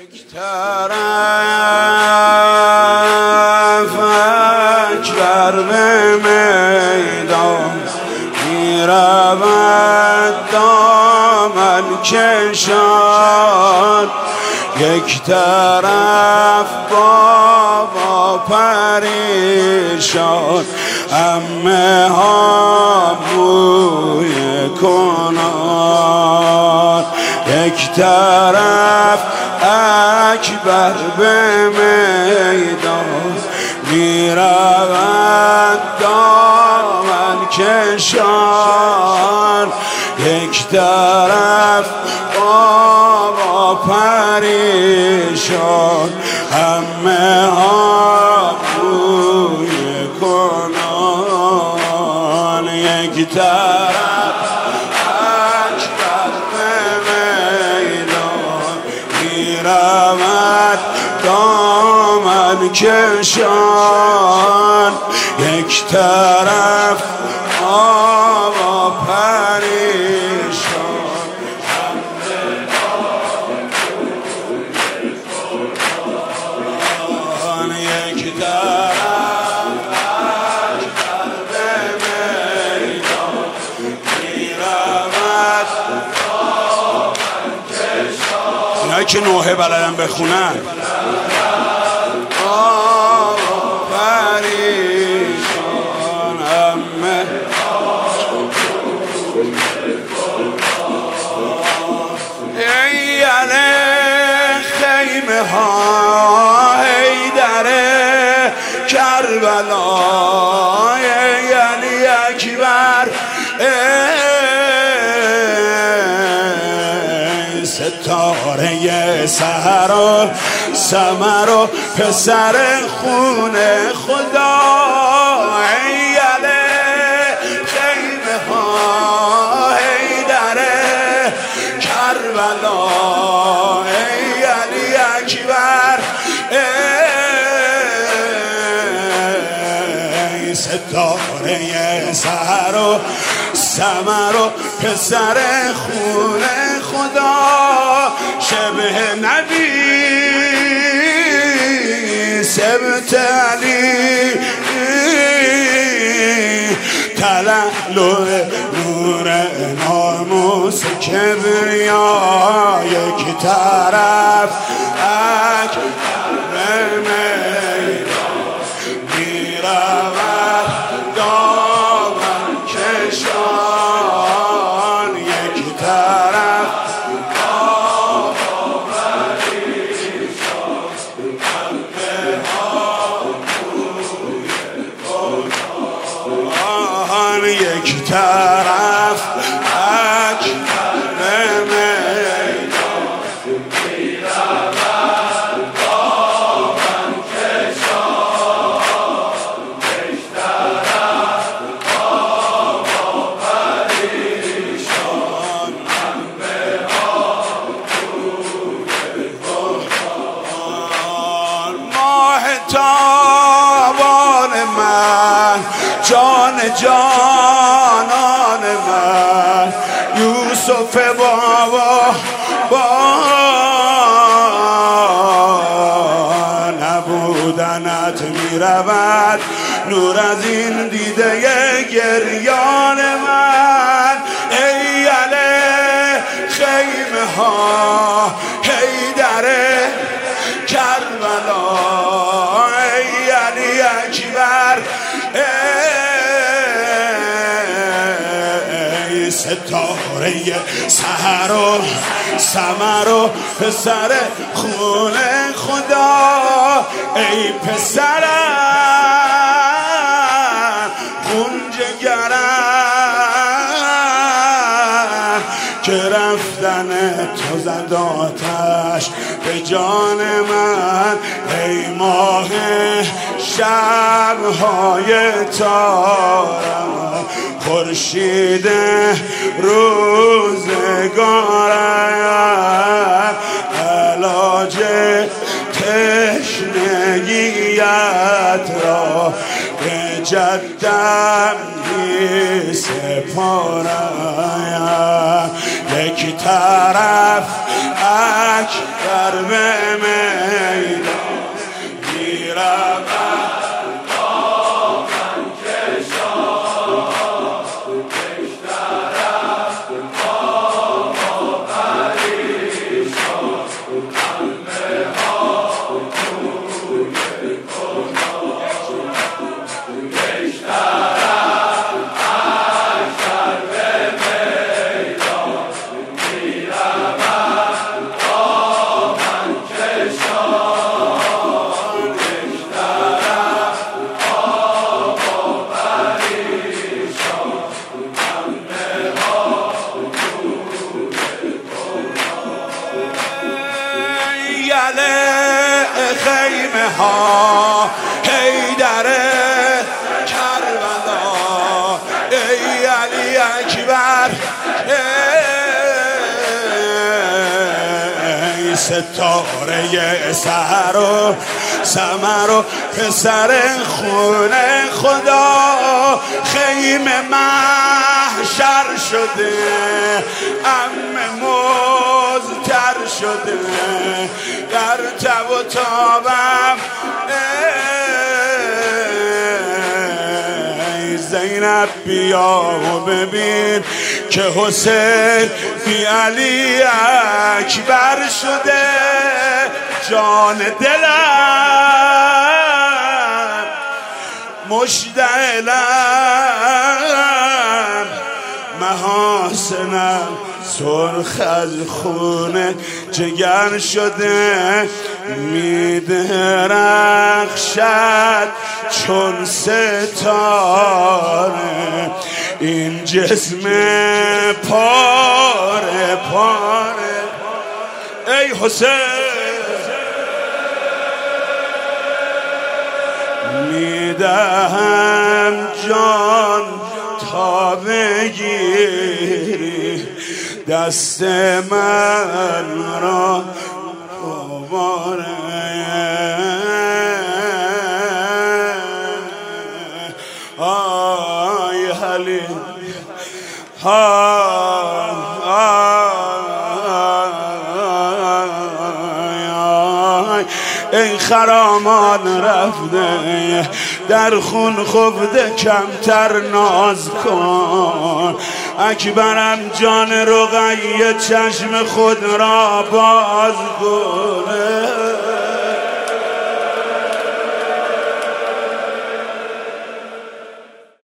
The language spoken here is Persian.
یک طرف اکبر به میدان میرود دامن کشان، یک طرف بابا پریشان، عمه ها بوی کنان، یک طرف اکبر به میدان میرود دامن کشان، یک طرف بابا پریشان، همه ها بوی کنان، یک طرف اکبر به میدان میرود دامن کشان، یک طرف بابا پریشان، یک طرف اکبر به میدان میرود دامن کشان. اینایی که نوحه بلدن بخونن پریشان، همه ای علی خیمه ها حیدر کربلا، ای علی اکبر ای ستاره سحر و ثمر و پسر خون خدا، ای علی خیمه ها حیدر کربلا، ای علی اکبر ای ستاره سحر و ثمر و پسر خون خدا، شبه نبی سبت علی تلالو نور ناموس کبریا، یک طرف اکبر میدان میرود دامن کشان، یک طرف بابا پریشان، همه ها بوی کنان، یک طرف اکبر به میدان میرود دامن کشان، یک طرف بابا پریشان، همه ها بوی کنان، ماه تابان من جان جانان من، یوسف بابا با نبودنت میرود نور از این دیده گریان من، ای علی خیمه ها حیدر کربلا، ای علی اکبر ای ستاره سحر و ثمر و پسر خون خدا، ای پسرم خون جگرم که رفتن تو زد آتش به جان من، ای ماه شب‌های تارم خورشید روزگارم، علاج تشنگیت را به جدم می سپارم، یک طرف اکبر در به میدان میرود خیمه ها حیدر کربلا ای علی اکبر ای ستاره سحر و سمر و پسر خونه خدا خیمه محشر شده عم مزتر شده در تب و تابم ای زینب بیا و ببین که حسین بی علی اکبر شده جان دلم مشتعلم محاسنم سرخ از خونه جگر شده میدرخشد چون ستاره این جسم پاره پاره ای حسین میدهم جان تا بگیری دست من را دوباره آی حلی این خرامان رفته در خون خفته کمتر ناز کن اکبرم جان رقیه چشم خود را باز کنه